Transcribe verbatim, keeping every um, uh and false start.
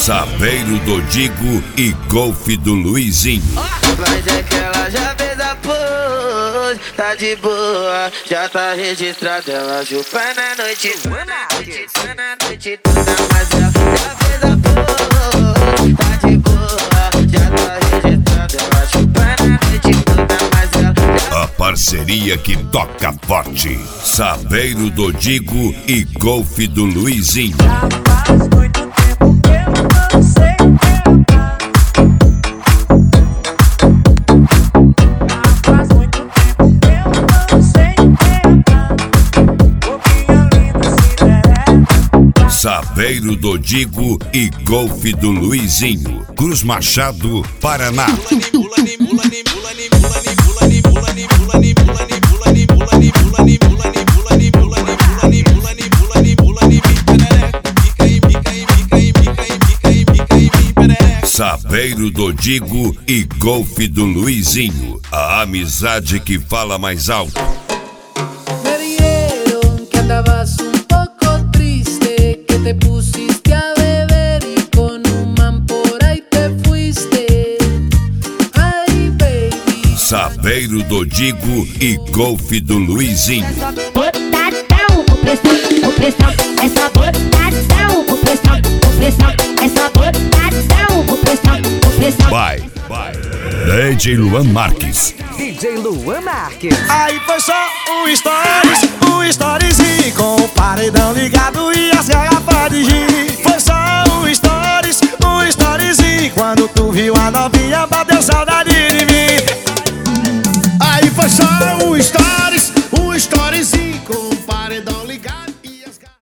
Saveiro do Digo e Golfe do Luizinho. Mas é que ela já fez a pose, tá de boa, já tá registrada. Ela chupa na noite, na noite, na noite toda. Mas ela já fez a pose, tá de boa, já tá registrada. Ela chupa na noite toda. Mas ela A parceria que toca forte. Saveiro do Digo e Golfe do Luizinho. Faz muito tempo que eu não sei cantar. Faz muito tempo que eu não sei cantar. Boquinha linda, Cinderela. Saveiro do Digo e Golfe do Luizinho. Cruz Machado, Paraná. Saveiro do Digo e Golfe do Luizinho. A amizade que fala mais alto. Me dijeron que andabas un poco triste, que te pusiste a beber y con un man por ahí te fuiste. Ay, baby. Saveiro do Digo e Golfe do Luizinho. Botadão com pressão, com pressão, essa botadão com pressão, com pressão, essa botadão com pressão, com pressão. Vai, vai. D J Luan Marques. D J Luan Marques. Aí foi só um stories, um storyzinho com o paredão ligado e as garrafas de gin. Foi só